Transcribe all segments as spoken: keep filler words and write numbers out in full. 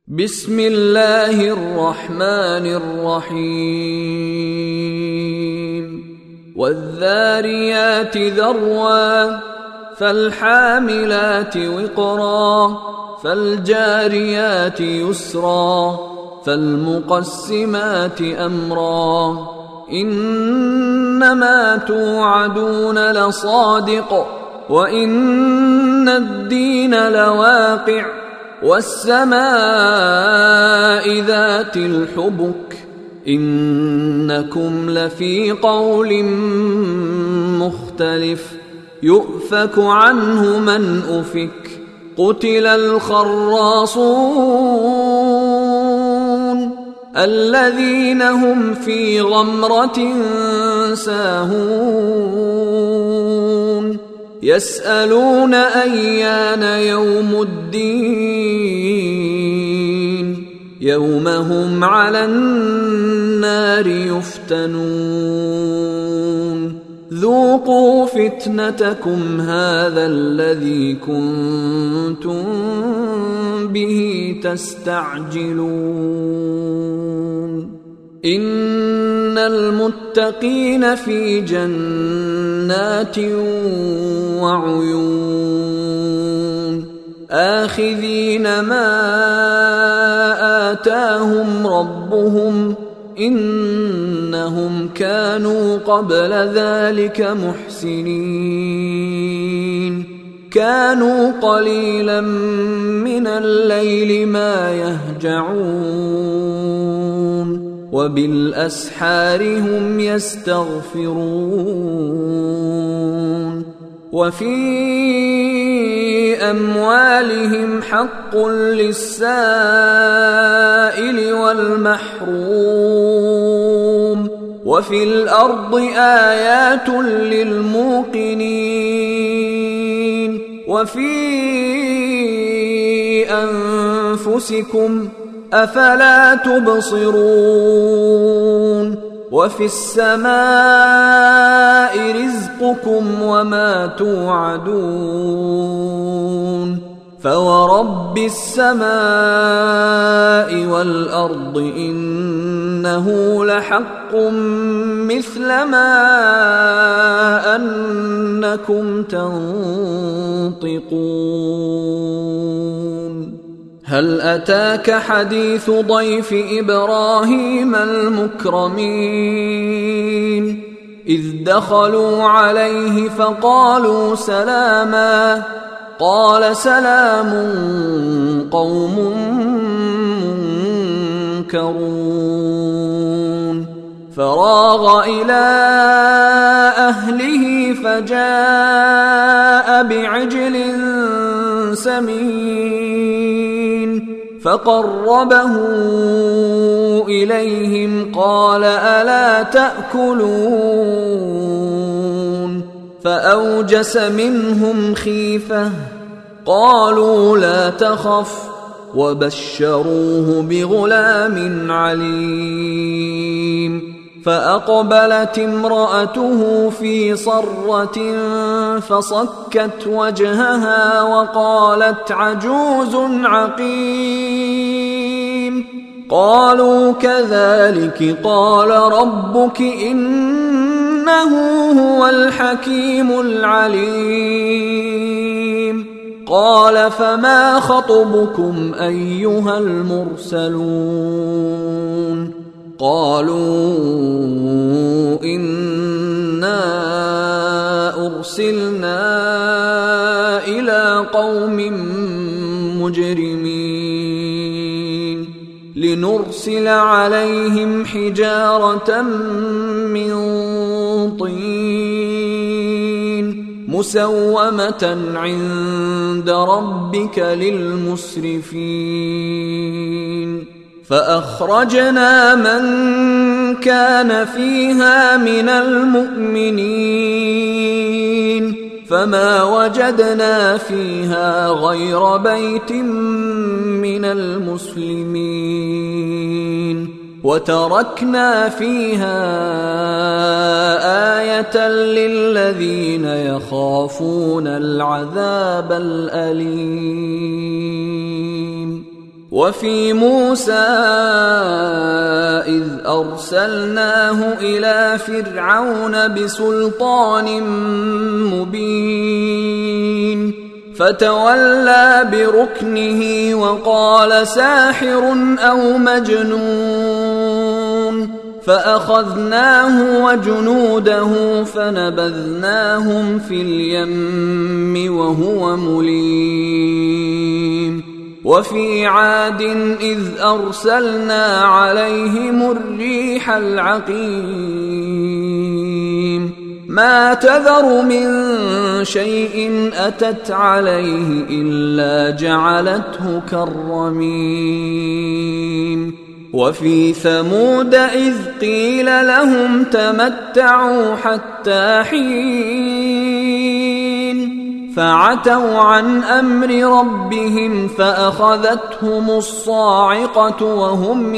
بسم الله الرحمن الرحيم والذاريات ذروا فالحاملات وقرا فالجاريات يسرا فالمقسمات أمرا إنما توعدون لصادق وإن الدين لواقع والسماء ذات الحبك إنكم لفي قول مختلف يؤفك عنه من أفك قتل الخراصون الذين هم في غمرة ساهون يسألون أيان يوم الدين يوم هم على النار يفتنون ذوقوا فتنتكم هذا الذي كنتم به تستعجلون إن المتقين في جنات وعيون آخذين ما آتاهم ربهم إنهم كانوا قبل ذلك محسنين كانوا قليلا من الليل ما يهجعون وبالأسحار هم يستغفرون وفي أموالهم حق للسائل والمحروم وفي الأرض آيات للموقنين وفي أنفسكم أفلا تبصرون وفي السماء رزقكم وما توعدون فورب السماء والأرض إنه لحق مثل ما أنكم تنطقون هل أتاك حديث ضيف إبراهيم المكرمين إذ دخلوا عليه فقالوا سلاما قال سلام قوم منكرون فراغ إلى أهله فجاء بعجل سمين فقربه إليهم قال ألا تأكلون فأوجس منهم خيفة قالوا لا تخف وبشروه بغلام عليم فأقبلت امرأته في صرة فصكت وجهها وقالت عجوز عقيم قالوا كذلك قال ربك إنه هو الحكيم العليم قال فما خطبكم أيها المرسلون قالوا إنا أرسلنا إلى قوم مجرمين لنرسل عليهم حجارة من طين مسومة عند ربك للمسرفين فأخرجنا من كان فيها من المؤمنين فما وجدنا فيها غير بيت من المسلمين وتركنا فيها آية للذين يخافون العذاب الأليم وفي موسى إذ أرسلناه إلى فرعون بسلطان مبين فتولى بركنه وقال ساحر أو مجنون فأخذناه وجنوده فنبذناهم في اليم وهو مليم وفي عاد إذ أرسلنا عليهم الريح العقيم ما تذر من شيء أتت عليه إلا جعلته كالرميم وفي ثمود إذ قيل لهم تمتعوا حتى حين فعتوا عن أمر ربهم فأخذتهم الصاعقة وهم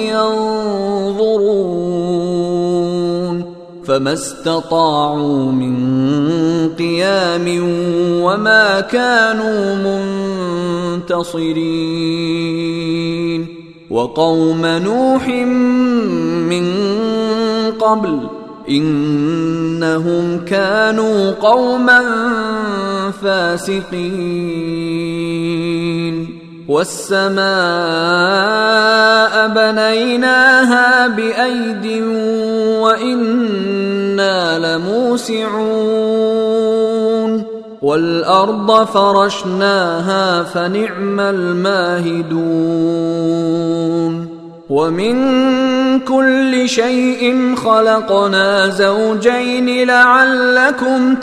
ينظرون فما استطاعوا من قيام وما كانوا منتصرين وقوم نوح من قبل إنهم كانوا قوما فاسقين والسماء بنيناها بأيد وإنا لموسعون والأرض فرشناها فنعم الماهدون ومن كل شيء خلقنا زوجين لعلكم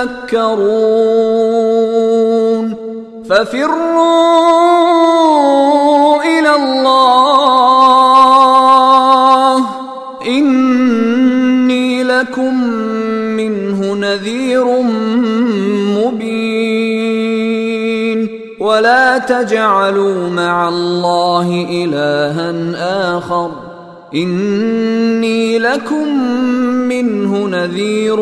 تذكرون ففروا إلى الله إني لكم منه نذير مبين ولا تجعلوا مع الله إلها آخر إني لكم منه نذير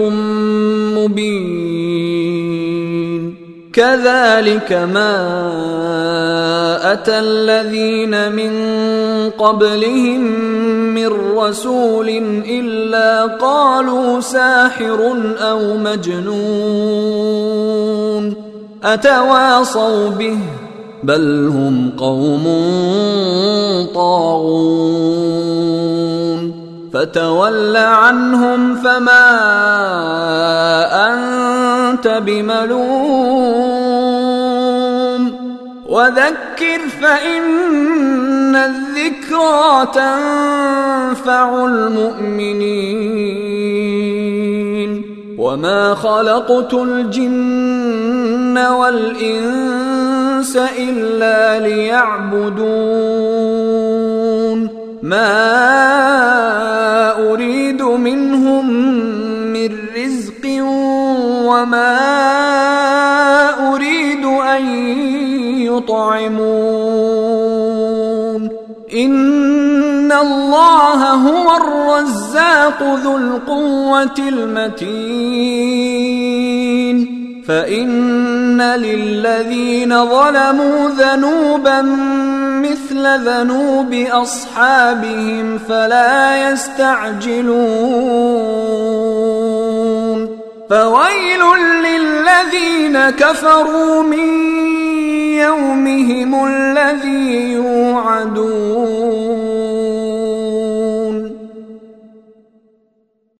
مبين كذلك ما أتى الذين من قبلهم من رسول إلا قالوا ساحر أو مجنون أتواصوا به بل هم قوم طاغون فتول عنهم فما أنت بملوم وذكر فإن الذكرى تنفع المؤمنين وما خلقت الجن والإنس إلا ليعبدون ما أريد منهم من رزق وما أريد أن يطعمون إن الله هو الرزاق ذو القوة المتين فإن للذين ظلموا ذنوبا مثل ذنوب أصحابهم فلا يستعجلون فويل للذين كفروا من يومهم الذي يوعدون